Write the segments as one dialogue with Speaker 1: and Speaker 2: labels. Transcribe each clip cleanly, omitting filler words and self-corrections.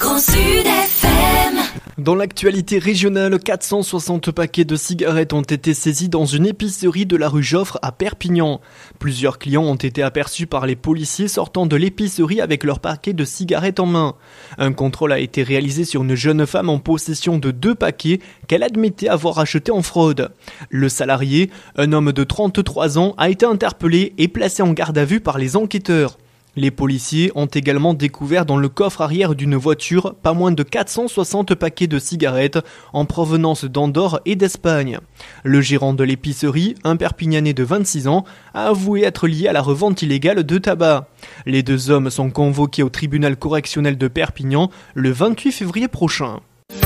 Speaker 1: Grand Sud FM.
Speaker 2: Dans l'actualité régionale, 460 paquets de cigarettes ont été saisis dans une épicerie de la rue Joffre à Perpignan. Plusieurs clients ont été aperçus par les policiers sortant de l'épicerie avec leurs paquets de cigarettes en main. Un contrôle a été réalisé sur une jeune femme en possession de 2 paquets qu'elle admettait avoir achetés en fraude. Le salarié, un homme de 33 ans, a été interpellé et placé en garde à vue par les enquêteurs. Les policiers ont également découvert dans le coffre arrière d'une voiture pas moins de 460 paquets de cigarettes en provenance d'Andorre et d'Espagne. Le gérant de l'épicerie, un Perpignanais de 26 ans, a avoué être lié à la revente illégale de tabac. Les 2 hommes sont convoqués au tribunal correctionnel de Perpignan le 28 février prochain.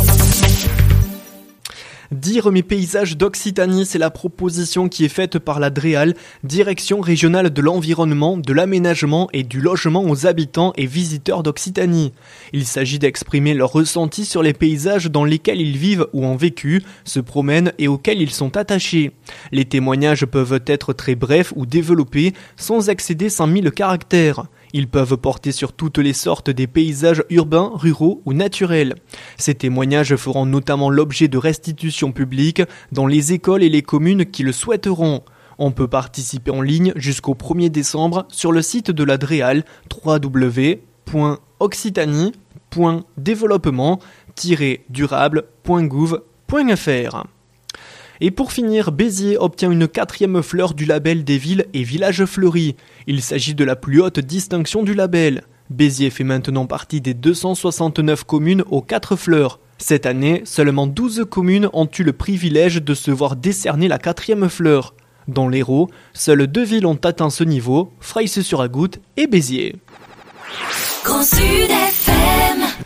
Speaker 2: Dire mes paysages d'Occitanie, c'est la proposition qui est faite par la DREAL, Direction régionale de l'environnement, de l'aménagement et du logement aux habitants et visiteurs d'Occitanie. Il s'agit d'exprimer leur ressenti sur les paysages dans lesquels ils vivent ou ont vécu, se promènent et auxquels ils sont attachés. Les témoignages peuvent être très brefs ou développés, sans excéder 100 000 caractères. Ils peuvent porter sur toutes les sortes des paysages urbains, ruraux ou naturels. Ces témoignages feront notamment l'objet de restitutions publiques dans les écoles et les communes qui le souhaiteront. On peut participer en ligne jusqu'au 1er décembre sur le site de la DREAL www.occitanie.développement-durable.gouv.fr. Et pour finir, Béziers obtient une 4e fleur du label des villes et villages fleuris. Il s'agit de la plus haute distinction du label. Béziers fait maintenant partie des 269 communes aux 4 fleurs. Cette année, seulement 12 communes ont eu le privilège de se voir décerner la 4e fleur. Dans l'Hérault, seules 2 villes ont atteint ce niveau, Freysse-sur-Agoutte et Béziers.
Speaker 1: Grand Sud FM.